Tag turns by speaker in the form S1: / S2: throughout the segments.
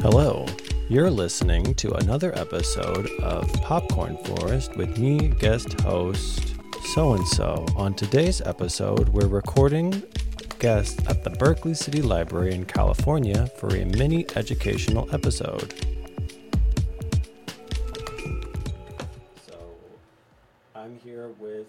S1: Hello, you're listening to another episode of Popcorn Forest with me, guest host so-and-so. On today's episode, we're recording guests at the Berkeley City Library in California for a mini educational episode. So, I'm here with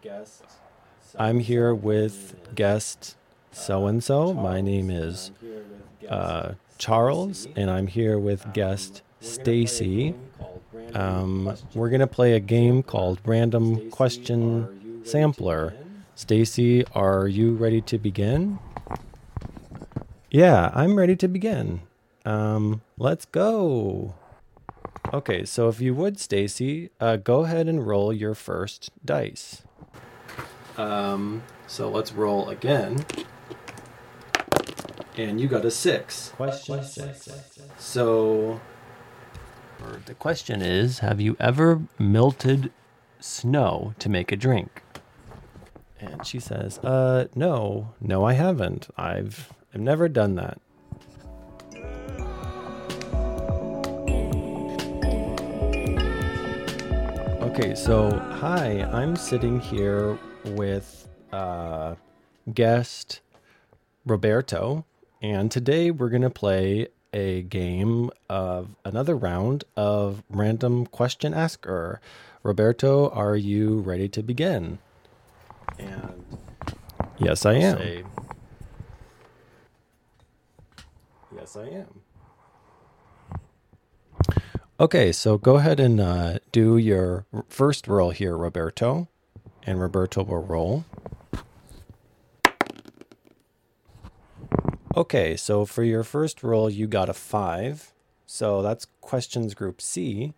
S1: guest so-and-so. My name is Charles, and I'm here with guest Stacy. We're going to play a game called Random Question Sampler. Stacy, are you ready to begin? Yeah, I'm ready to begin. Let's go. Okay, so if you would, Stacy, go ahead and roll your first dice. So let's roll again. And you got a 6. Question 6. So, the question is, have you ever melted snow to make a drink? And she says, no, I haven't. I've never done that. Okay, so, hi, I'm sitting here with guest Roberto. And today we're going to play a game of another round of Random Question Asker. Roberto, are you ready to begin? And yes, I am. Yes, I am. Okay, so go ahead and do your first roll here, Roberto. And Roberto will roll. Okay, so for your first roll, you got a 5. So that's questions group C.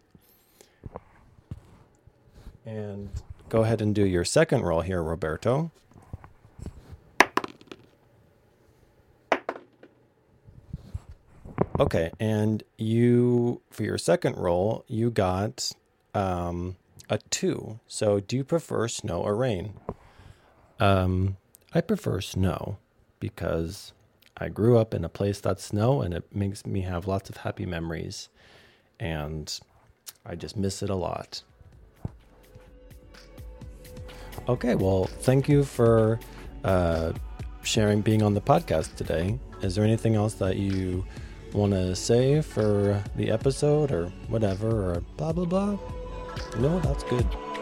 S1: And go ahead and do your second roll here, Roberto. Okay, and for your second roll, you got a 2. So do you prefer snow or rain? I prefer snow because I grew up in a place that's snow, and it makes me have lots of happy memories, and I just miss it a lot. Okay, well, thank you for being on the podcast today. Is there anything else that you want to say for the episode or whatever, or blah, blah, blah? No, that's good.